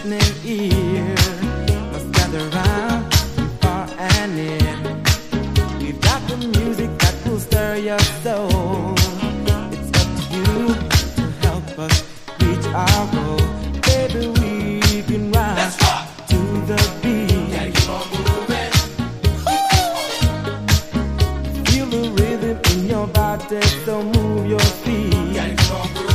listening ear must gather round from far and near. We've got the music that will stir your soul. It's up to you to help us reach our goal. Baby, we can rise to the beat. Gotta keep on moving. Feel the rhythm in your body, so move your feet. Gotta keep on moving.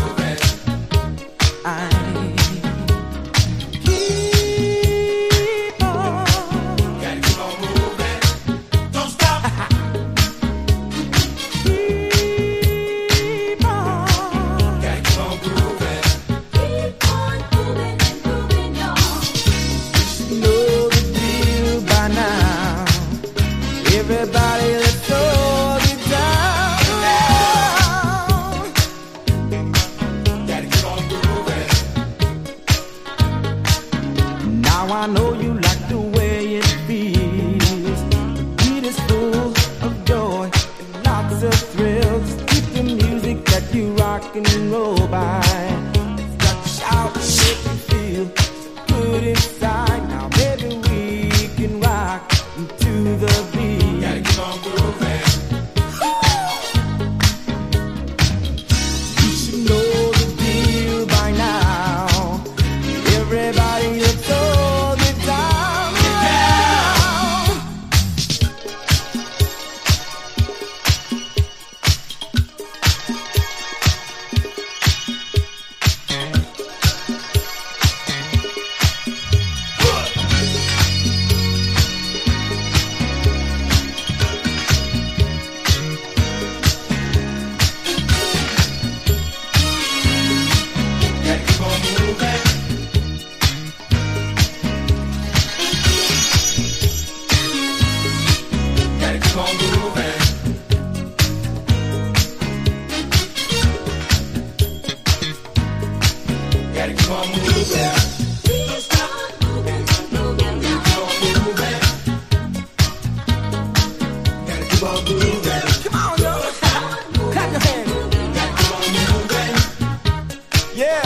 Everybody, let's all get down. Gotta keep on grooving. Now I know you like the way it feels. The beat is full of joy and lots of thrills. Keep the music that you rock and roll by. It's got to shout and make you feel good inside. Now baby, we can rock to the beat. Gotta keep on grooving. You should know the deal by now. Everybody, let's all get down. Gotta keep on moving. Gotta keep on grooving. Gotta keep on moving. Keep on moving. Gotta keep on grooving. Come on, yo. Clap your hands. Gotta keep on moving. Yeah.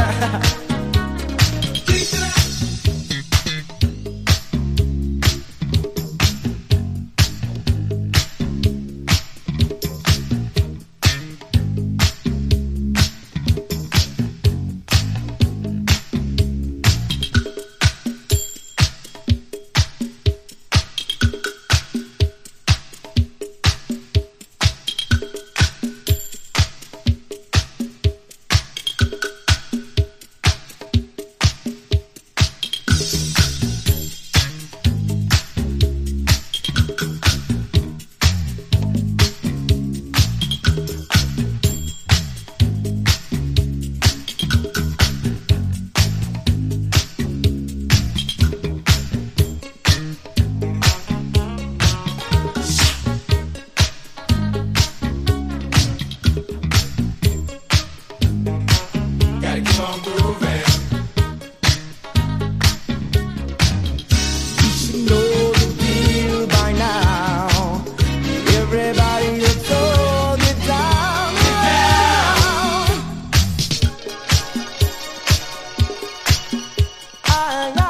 Gotta keep on grooving. You should know the deal by now. Everybody, let's all get down. I